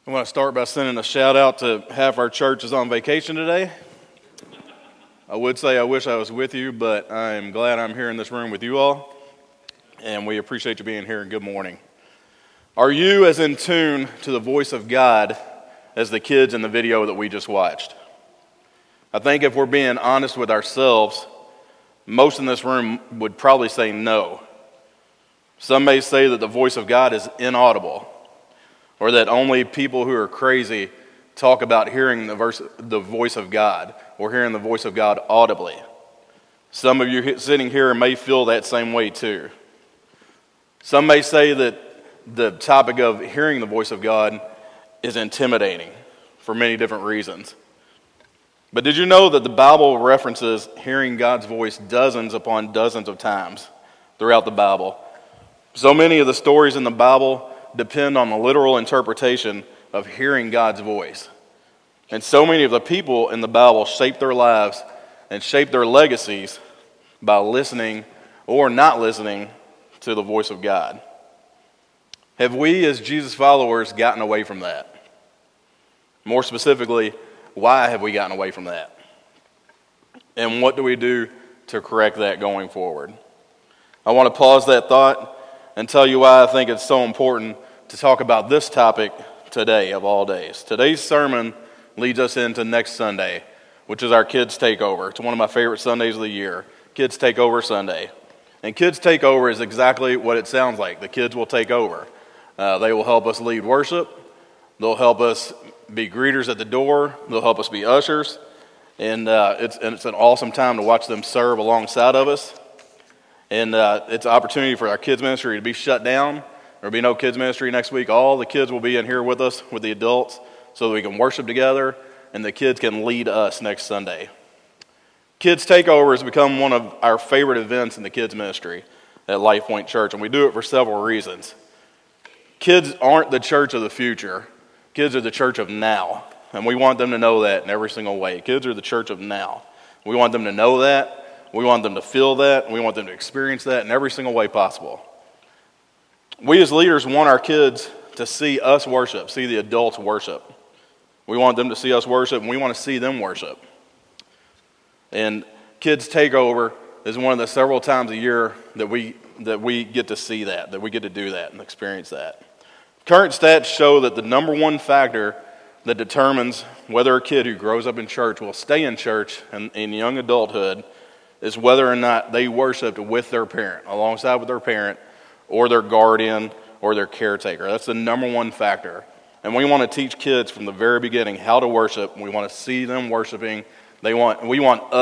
I want to start by sending a shout out to half our church is on vacation today. I would say I wish I was with you, but I'm glad I'm here in this room with you all, and we appreciate you being here, and good morning. Are you as in tune to the voice of God as the kids in the video that we just watched? I think if we're being honest with ourselves, most in this room would probably say no. Some may say that the voice of God is inaudible, or that only people who are crazy talk about hearing the voice of God, or hearing the voice of God audibly. Some of you sitting here may feel that same way too. Some may say that the topic of hearing the voice of God is intimidating for many different reasons. But did you know that the Bible references hearing God's voice dozens upon dozens of times throughout the Bible? So many of the stories in the Bible depend on the literal interpretation of hearing God's voice. And so many of the people in the Bible shape their lives and shape their legacies by listening or not listening to the voice of God. Have we as Jesus followers gotten away from that? More specifically, why have we gotten away from that? And what do we do to correct that going forward? I want to pause that thought and tell you why I think it's so important to talk about this topic today of all days. Today's sermon leads us into next Sunday, which is our Kids Takeover. It's one of my favorite Sundays of the year, Kids Takeover Sunday. And Kids Takeover is exactly what it sounds like. The kids will take over. They will help us lead worship. They'll help us be greeters at the door. They'll help us be ushers. And it's an awesome time to watch them serve alongside of us. And it's an opportunity for our kids ministry to be shut down. There will be no kids ministry next week. All the kids will be in here with us, with the adults, so that we can worship together and the kids can lead us next Sunday. Kids Takeover has become one of our favorite events in the kids ministry at LifePoint Church, and we do it for several reasons. Kids aren't the church of the future. Kids are the church of now, and we want them to know that in every single way. Kids are the church of now. We want them to know that. We want them to feel that. We want them to experience that in every single way possible. We as leaders want our kids to see us worship, see the adults worship. We want them to see us worship, and we want to see them worship. And Kids Takeover is one of the several times a year that we get to see that we get to do that and experience that. Current stats show that the number one factor that determines whether a kid who grows up in church will stay in church in young adulthood is whether or not they worshiped with their parent, alongside with their parent, or their guardian, or their caretaker. That's the number one factor. And we want to teach kids from the very beginning how to worship. We want to see them worshiping. We want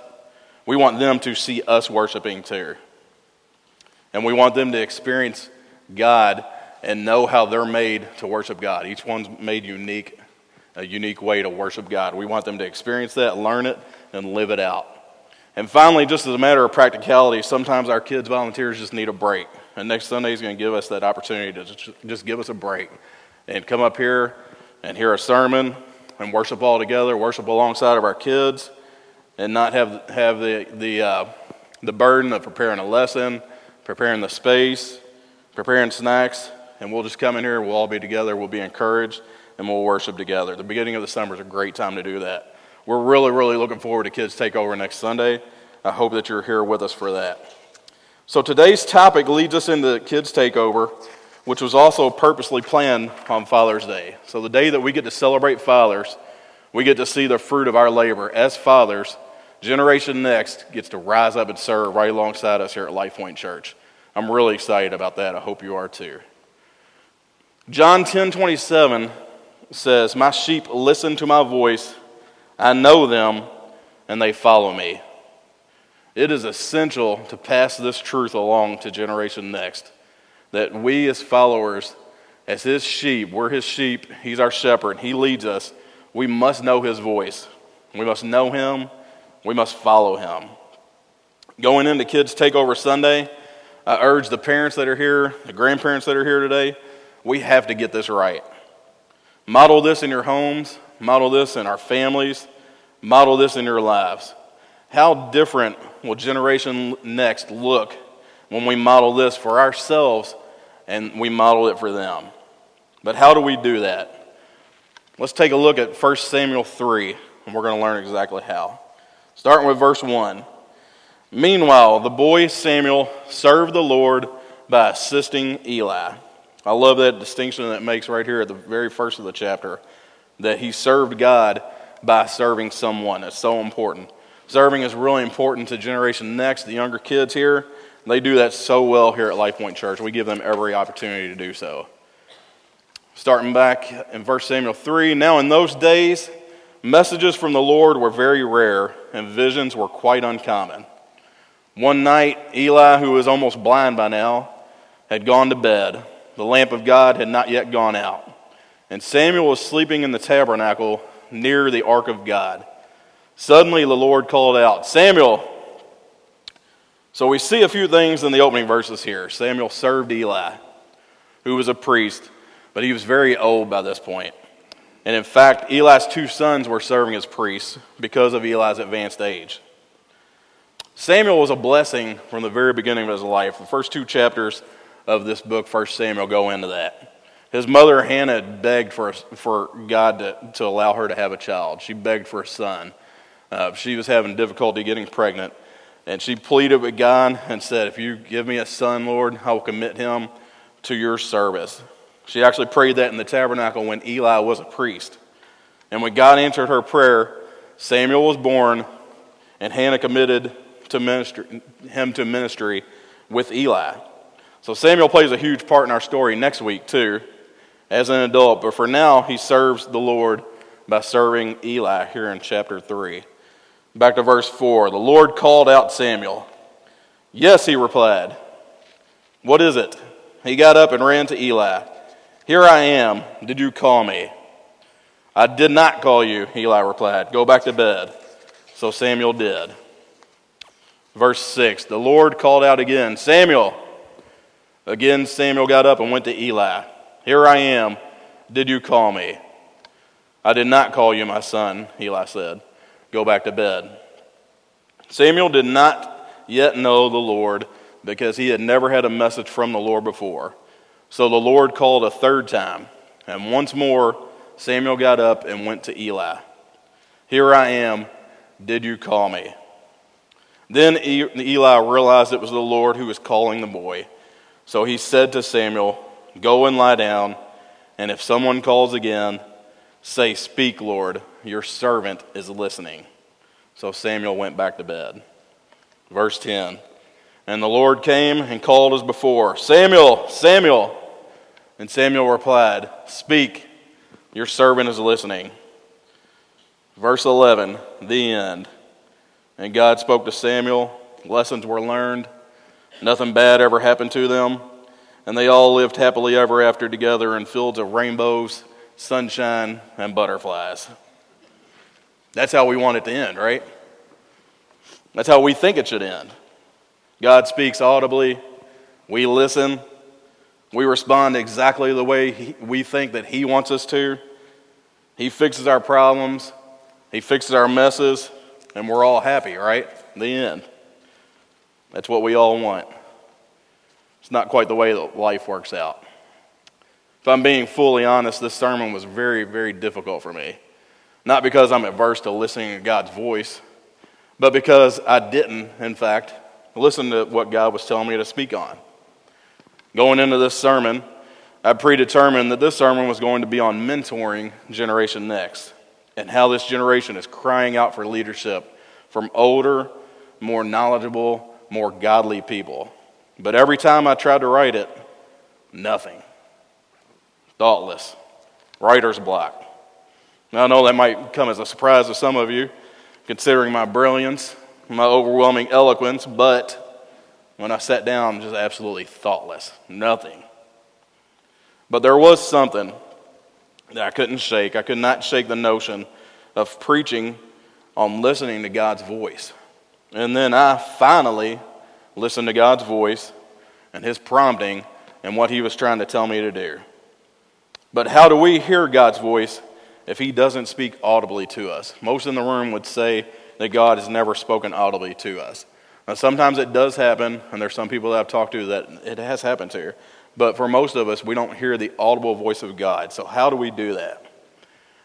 them to see us worshiping too. And we want them to experience God and know how they're made to worship God. Each one's made a unique way to worship God. We want them to experience that, learn it, and live it out. And finally, just as a matter of practicality, sometimes our kids volunteers just need a break. And next Sunday is going to give us that opportunity to just give us a break and come up here and hear a sermon and worship all together, worship alongside of our kids, and not have the burden of preparing a lesson, preparing the space, preparing snacks, and we'll just come in here, we'll all be together, we'll be encouraged, and we'll worship together. The beginning of the summer is a great time to do that. We're really, really looking forward to Kids Takeover next Sunday. I hope that you're here with us for that. So today's topic leads us into Kids Takeover, which was also purposely planned on Father's Day. So the day that we get to celebrate fathers, we get to see the fruit of our labor as fathers. Generation Next gets to rise up and serve right alongside us here at LifePoint Church. I'm really excited about that. I hope you are too. John 10:27 says, "My sheep listen to my voice. I know them, and they follow me." It is essential to pass this truth along to Generation Next, that we as followers, as his sheep, we're his sheep, he's our shepherd, he leads us, we must know his voice. We must know him, we must follow him. Going into Kids Takeover Sunday, I urge the parents that are here, the grandparents that are here today, we have to get this right. Model this in your homes, model this in our families, model this in your lives. How different will Generation Next look when we model this for ourselves and we model it for them? But how do we do that? Let's take a look at 1 Samuel 3, and we're going to learn exactly how. Starting with verse 1. Meanwhile, the boy Samuel served the Lord by assisting Eli. I love that distinction that it makes right here at the very first of the chapter, that he served God by serving someone. It's so important. Serving is really important to Generation Next, the younger kids here. They do that so well here at Life Point Church. We give them every opportunity to do so. Starting back in 1 Samuel 3, now in those days, messages from the Lord were very rare, and visions were quite uncommon. One night, Eli, who was almost blind by now, had gone to bed. The lamp of God had not yet gone out. And Samuel was sleeping in the tabernacle near the ark of God. Suddenly the Lord called out, Samuel! So we see a few things in the opening verses here. Samuel served Eli, who was a priest, but he was very old by this point. And in fact, Eli's two sons were serving as priests because of Eli's advanced age. Samuel was a blessing from the very beginning of his life. The first two chapters of this book, 1 Samuel, go into that. His mother, Hannah, had begged for God to allow her to have a child. She begged for a son. She was having difficulty getting pregnant. And she pleaded with God and said, if you give me a son, Lord, I will commit him to your service. She actually prayed that in the tabernacle when Eli was a priest. And when God answered her prayer, Samuel was born, and Hannah committed him to ministry with Eli. So Samuel plays a huge part in our story next week too, as an adult. But for now, he serves the Lord by serving Eli here in chapter 3. Back to verse 4. The Lord called out Samuel. Yes, he replied. What is it? He got up and ran to Eli. Here I am. Did you call me? I did not call you, Eli replied. Go back to bed. So Samuel did. Verse 6. The Lord called out again, Samuel. Again, Samuel got up and went to Eli. Here I am. Did you call me? I did not call you, my son, Eli said. Go back to bed. Samuel did not yet know the Lord because he had never had a message from the Lord before. So the Lord called a third time, and once more Samuel got up and went to Eli. Here I am. Did you call me? Then Eli realized it was the Lord who was calling the boy. So he said to Samuel, go and lie down, and if someone calls again, say, speak, Lord, your servant is listening. So Samuel went back to bed. Verse 10. And the Lord came and called as before, Samuel, Samuel. And Samuel replied, speak, your servant is listening. Verse 11, the end. And God spoke to Samuel, lessons were learned, nothing bad ever happened to them, and they all lived happily ever after together in fields of rainbows, sunshine, and butterflies. That's how we want it to end, right? That's how we think it should end. God speaks audibly, we listen, we respond exactly the way we think that He wants us to. He fixes our problems, He fixes our messes, and we're all happy, right? The end. That's what we all want. It's not quite the way that life works out. If I'm being fully honest, this sermon was very, very difficult for me. Not because I'm averse to listening to God's voice, but because I didn't, in fact, listen to what God was telling me to speak on. Going into this sermon, I predetermined that this sermon was going to be on mentoring Generation Next and how this generation is crying out for leadership from older, more knowledgeable, more godly people. But every time I tried to write it, nothing. Thoughtless. Writer's block. Now, I know that might come as a surprise to some of you, considering my brilliance, my overwhelming eloquence, but when I sat down, just absolutely thoughtless. Nothing. But there was something that I couldn't shake. I could not shake the notion of preaching on listening to God's voice. And then I finally listened to God's voice and His prompting and what He was trying to tell me to do. But how do we hear God's voice if He doesn't speak audibly to us? Most in the room would say that God has never spoken audibly to us. Now, sometimes it does happen, and there's some people that I've talked to that it has happened to. But for most of us, we don't hear the audible voice of God. So how do we do that?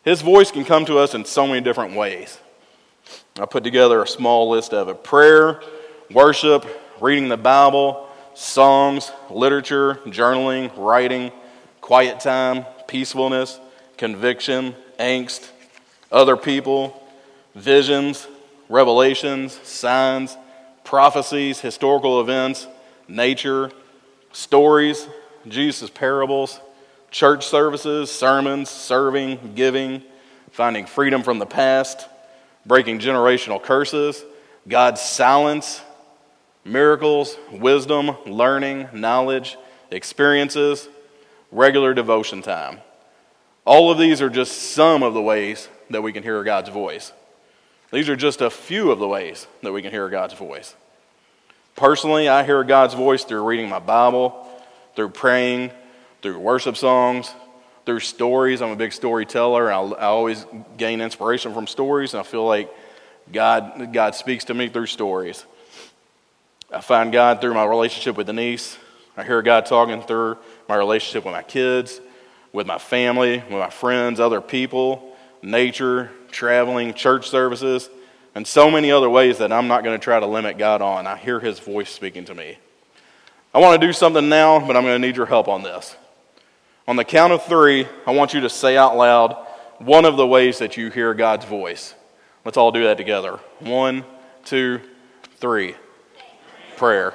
His voice can come to us in so many different ways. I put together a small list of it: prayer, worship, reading the Bible, songs, literature, journaling, writing, quiet time, peacefulness, conviction, angst, other people, visions, revelations, signs, prophecies, historical events, nature, stories, Jesus' parables, church services, sermons, serving, giving, finding freedom from the past, breaking generational curses, God's silence, miracles, wisdom, learning, knowledge, experiences, regular devotion time. All of these are just some of the ways that we can hear God's voice. These are just a few of the ways that we can hear God's voice. Personally, I hear God's voice through reading my Bible, through praying, through worship songs, through stories. I'm a big storyteller, and I always gain inspiration from stories, and I feel like God speaks to me through stories. I find God through my relationship with Denise. I hear God talking through my relationship with my kids, with my family, with my friends, other people, nature, traveling, church services, and so many other ways that I'm not going to try to limit God on. I hear His voice speaking to me. I want to do something now, but I'm going to need your help on this. On the count of 3, I want you to say out loud one of the ways that you hear God's voice. Let's all do that together. 1, 2, 3. Prayer.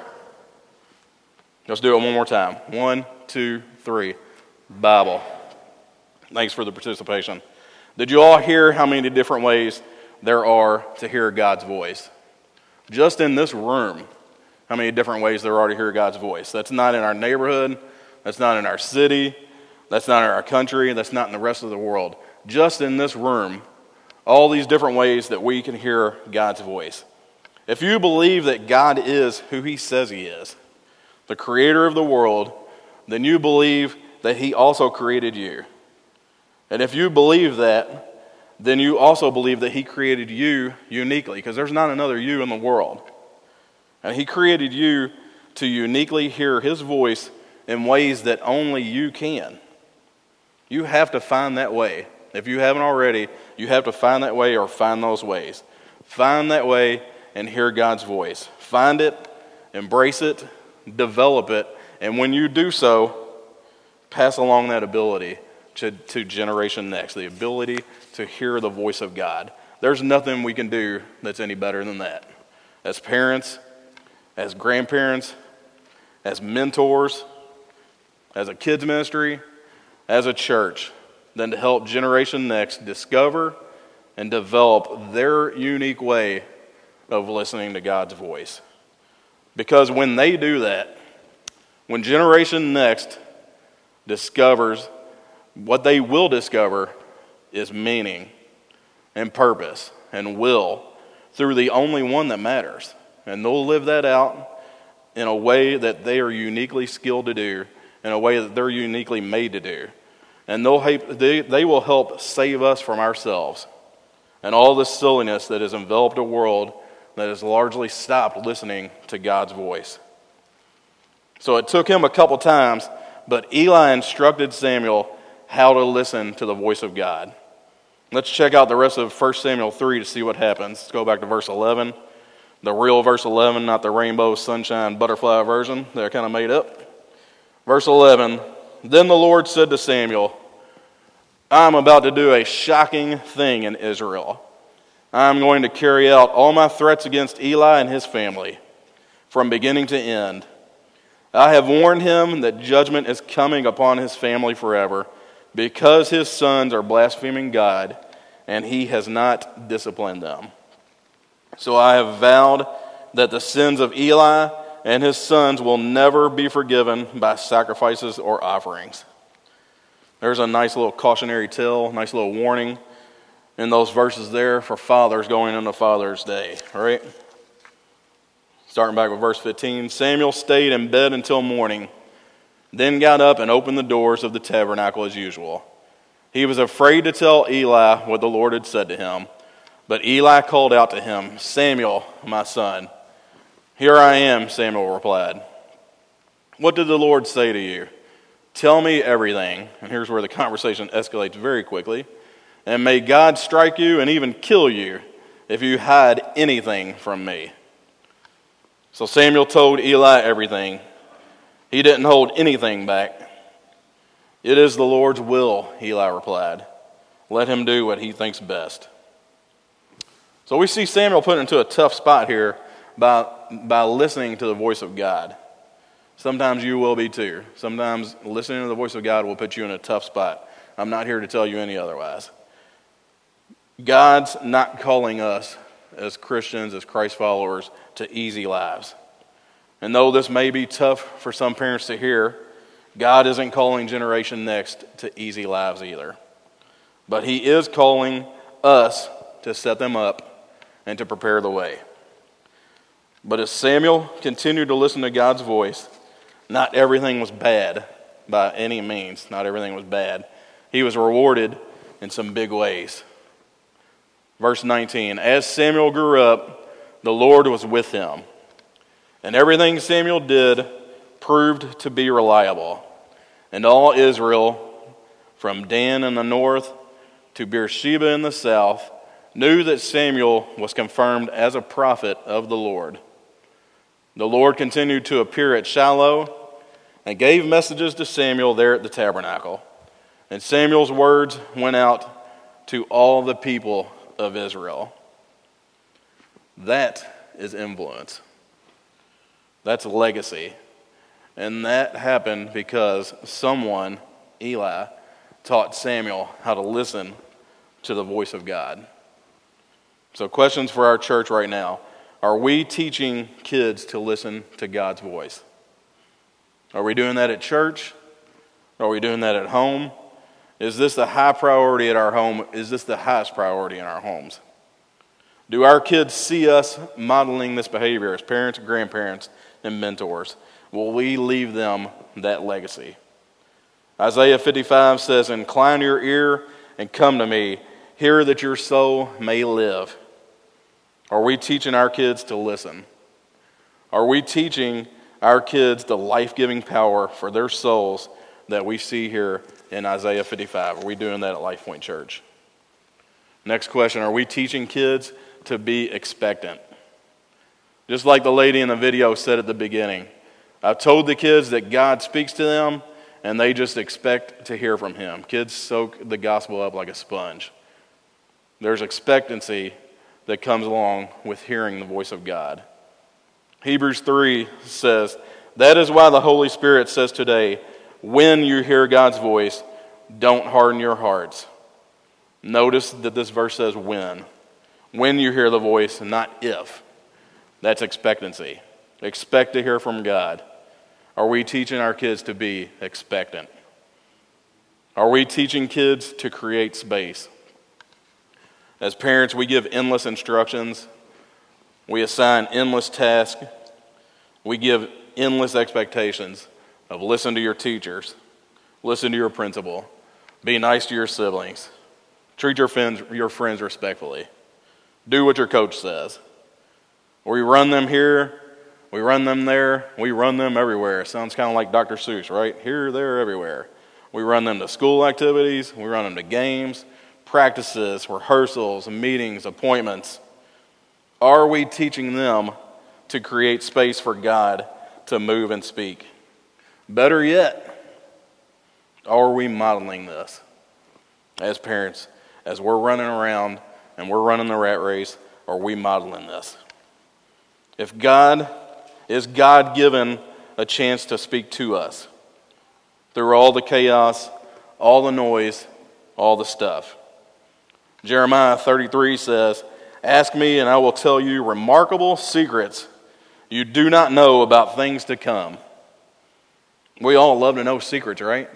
Let's do it one more time. 1, 2, 3. Bible. Thanks for the participation. Did you all hear how many different ways there are to hear God's voice? Just in this room, how many different ways there are to hear God's voice? That's not in our neighborhood. That's not in our city. That's not in our country. That's not in the rest of the world. Just in this room, all these different ways that we can hear God's voice. If you believe that God is who He says He is, the creator of the world, then you believe that He also created you. And if you believe that, then you also believe that He created you uniquely, because there's not another you in the world. And He created you to uniquely hear His voice in ways that only you can. You have to find that way. If you haven't already, you have to find that way or find those ways. Find that way and hear God's voice. Find it, embrace it, develop it, and when you do so, pass along that ability to generation next, the ability to hear the voice of God. There's nothing we can do that's any better than that. As parents, as grandparents, as mentors, as a kids ministry, as a church, than to help Generation Next discover and develop their unique way of listening to God's voice. Because when they do that, when Generation Next discovers, what they will discover is meaning and purpose and will through the only one that matters. And they'll live that out in a way that they are uniquely skilled to do, in a way that they're uniquely made to do. And they will help save us from ourselves and all the silliness that has enveloped a world that has largely stopped listening to God's voice. So it took him a couple times, but Eli instructed Samuel how to listen to the voice of God. Let's check out the rest of 1 Samuel 3 to see what happens. Let's go back to verse 11. The real verse 11, not the rainbow, sunshine, butterfly version that I kind of made up. Verse 11, then the Lord said to Samuel, I'm about to do a shocking thing in Israel. I'm going to carry out all my threats against Eli and his family, from beginning to end. I have warned him that judgment is coming upon his family forever, because his sons are blaspheming God, and he has not disciplined them. So I have vowed that the sins of Eli and his sons will never be forgiven by sacrifices or offerings. There's a nice little cautionary tale, nice little warning in those verses there for fathers going into Father's Day, all right? Starting back with verse 15, Samuel stayed in bed until morning, then got up and opened the doors of the tabernacle as usual. He was afraid to tell Eli what the Lord had said to him, but Eli called out to him, Samuel, my son. Here I am, Samuel replied. What did the Lord say to you? Tell me everything. And here's where the conversation escalates very quickly. and may God strike you and even kill you if you hide anything from me." So Samuel told Eli everything. He didn't hold anything back. "It is the Lord's will," Eli replied. "Let him do what he thinks best." So we see Samuel put into a tough spot here by listening to the voice of God. Sometimes you will be too. Sometimes listening to the voice of God will put you in a tough spot. I'm not here to tell you any otherwise. God's not calling us as Christians, as Christ followers, to easy lives. And though this may be tough for some parents to hear, God isn't calling Generation Next to easy lives either. But He is calling us to set them up and to prepare the way. But as Samuel continued to listen to God's voice, not everything was bad by any means. Not everything was bad. He was rewarded in some big ways. Verse 19, "As Samuel grew up, the Lord was with him, and everything Samuel did proved to be reliable. And all Israel, from Dan in the north to Beersheba in the south, knew that Samuel was confirmed as a prophet of the Lord. The Lord continued to appear at Shiloh and gave messages to Samuel there at the tabernacle. And Samuel's words went out to all the people of Israel." That is influence. That's a legacy. And that happened because someone, Eli, taught Samuel how to listen to the voice of God. So questions for our church right now. Are we teaching kids to listen to God's voice? Are we doing that at church? Are we doing that at home? Is this the high priority at our home? Is this the highest priority in our homes? Do our kids see us modeling this behavior as parents, grandparents, and mentors? Will we leave them that legacy? Isaiah 55 says, "Incline your ear and come to me. Hear that your soul may live." Are we teaching our kids to listen? Are we teaching our kids the life-giving power for their souls that we see here in Isaiah 55? Are we doing that at Life Point Church? Next question, are we teaching kids to be expectant? Just like the lady in the video said at the beginning, I've told the kids that God speaks to them and they just expect to hear from Him. Kids soak the gospel up like a sponge. There's expectancy that comes along with hearing the voice of God. Hebrews 3 says, "That is why the Holy Spirit says today, when you hear God's voice, don't harden your hearts." Notice that this verse says when. When you hear the voice, not if. That's expectancy. Expect to hear from God. Are we teaching our kids to be expectant? Are we teaching kids to create space? As parents, we give endless instructions. We assign endless tasks. We give endless expectations of listen to your teachers, listen to your principal, be nice to your siblings, treat your friends respectfully, do what your coach says. We run them here, we run them there, we run them everywhere. Sounds kind of like Dr. Seuss, right? Here, there, everywhere. We run them to school activities, we run them to games, practices, rehearsals, meetings, appointments. Are we teaching them to create space for God to move and speak? Better yet, are we modeling this as parents? As we're running around and we're running the rat race, are we modeling this? Is God given a chance to speak to us through all the chaos, all the noise, all the stuff? Jeremiah 33 says, "Ask me and I will tell you remarkable secrets you do not know about things to come." We all love to know secrets, right?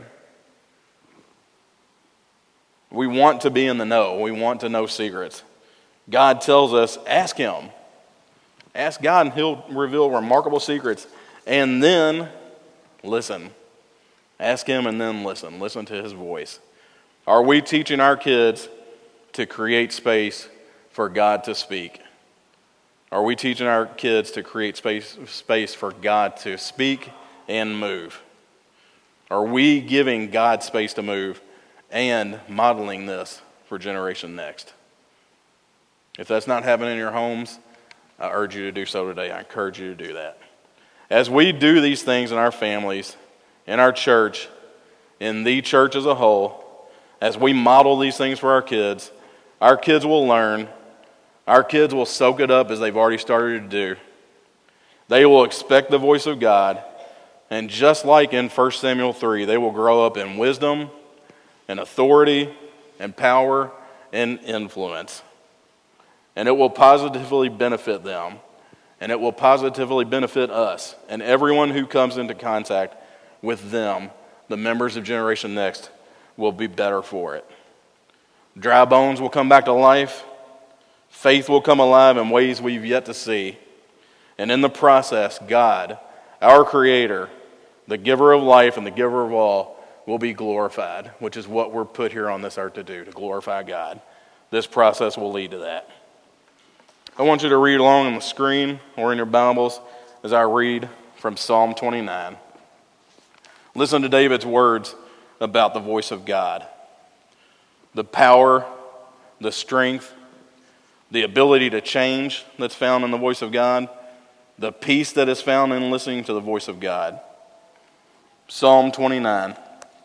We want to be in the know. We want to know secrets. God tells us, ask Him. Ask God and He'll reveal remarkable secrets. And then listen. Ask Him and then listen. Listen to His voice. Are we teaching our kids to create space for God to speak? Are we teaching our kids to create space for God to speak and move? Are we giving God space to move and modeling this for Generation Next. If that's not happening in your homes, I urge you to do so today. I encourage you to do that. As we do these things in our families, in our church, in the church as a whole, as we model these things for our kids will learn. Our kids will soak it up as they've already started to do. They will expect the voice of God. And just like in 1 Samuel 3, they will grow up in wisdom and authority and power and influence. And it will positively benefit them. And it will positively benefit us. And everyone who comes into contact with them, the members of Generation Next, will be better for it. Dry bones will come back to life. Faith will come alive in ways we've yet to see. And in the process, God, our Creator, the giver of life and the giver of all, will be glorified, which is what we're put here on this earth to do, to glorify God. This process will lead to that. I want you to read along on the screen or in your Bibles as I read from Psalm 29. Listen to David's words about the voice of God. The power, the strength, the ability to change that's found in the voice of God, the peace that is found in listening to the voice of God. Psalm 29.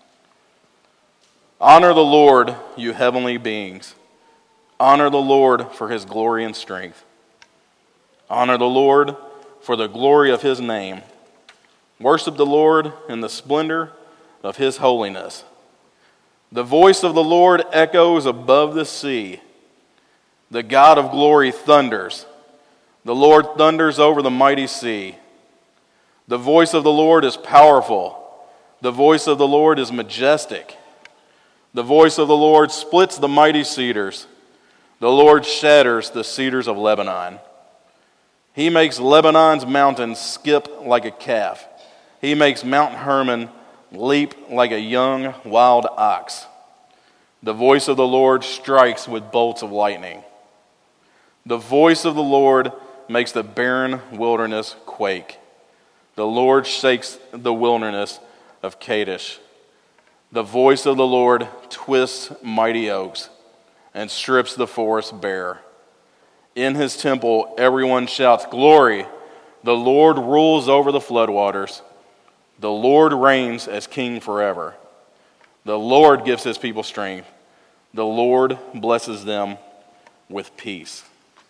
Honor the Lord, you heavenly beings. Honor the Lord for his glory and strength. Honor the Lord for the glory of his name. Worship the Lord in the splendor of his holiness. The voice of the Lord echoes above the sea. The God of glory thunders. The Lord thunders over the mighty sea. The voice of the Lord is powerful. The voice of the Lord is majestic. The voice of the Lord splits the mighty cedars. The Lord shatters the cedars of Lebanon. He makes Lebanon's mountains skip like a calf. He makes Mount Hermon leap like a young wild ox. The voice of the Lord strikes with bolts of lightning. The voice of the Lord makes the barren wilderness quake. The Lord shakes the wilderness of Kadesh. The voice of the Lord twists mighty oaks and strips the forest bare. In his temple, everyone shouts, "Glory! The Lord rules over the floodwaters. The Lord reigns as king forever. The Lord gives his people strength. The Lord blesses them with peace."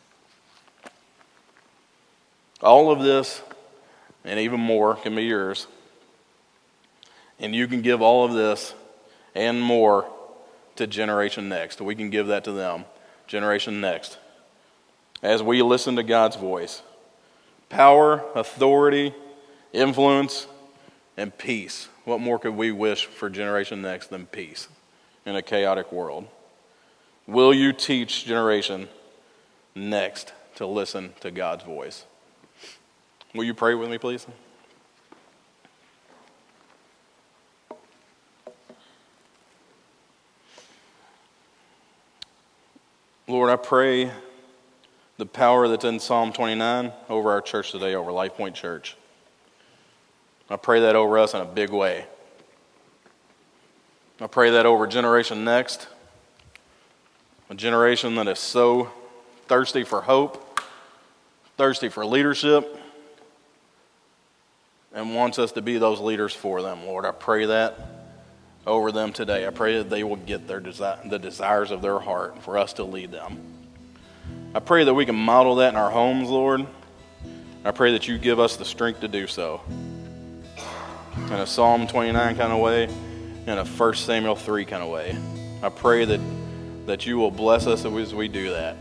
All of this and even more can be yours. And you can give all of this and more to Generation Next. We can give that to them, Generation Next. As we listen to God's voice, power, authority, influence, and peace. What more could we wish for Generation Next than peace in a chaotic world? Will you teach Generation Next to listen to God's voice? Will you pray with me, please? Lord, I pray the power that's in Psalm 29 over our church today, over Life Point Church. I pray that over us in a big way. I pray that over Generation Next, a generation that is so thirsty for hope, thirsty for leadership, and wants us to be those leaders for them, Lord. I pray that over them today. I pray that they will get the desires of their heart for us to lead them. I pray that we can model that in our homes, Lord. I pray that you give us the strength to do so. In a Psalm 29 kind of way, in a 1 Samuel 3 kind of way. I pray that you will bless us as we do that.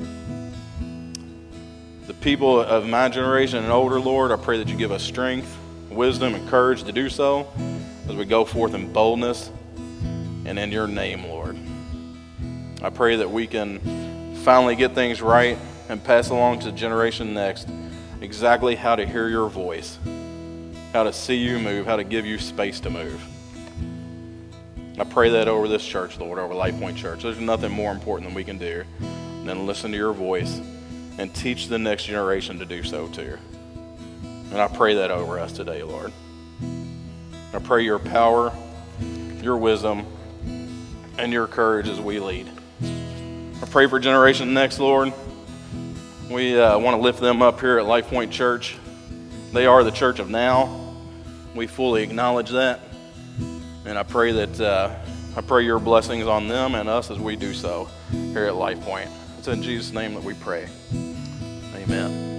The people of my generation and older, Lord, I pray that you give us strength, wisdom, and courage to do so as we go forth in boldness and in your name, Lord. I pray that we can finally get things right and pass along to Generation Next exactly how to hear your voice, how to see you move, how to give you space to move. I pray that over this church, Lord, over Life Point Church. There's nothing more important than we can do than listen to your voice and teach the next generation to do so too. And I pray that over us today, Lord. I pray your power, your wisdom, and your courage as we lead. I pray for Generation Next, Lord. We want to lift them up here at Life Point Church. They are the church of now. We fully acknowledge that. And I pray your blessings on them and us as we do so here at Life Point. It's in Jesus' name that we pray. Amen.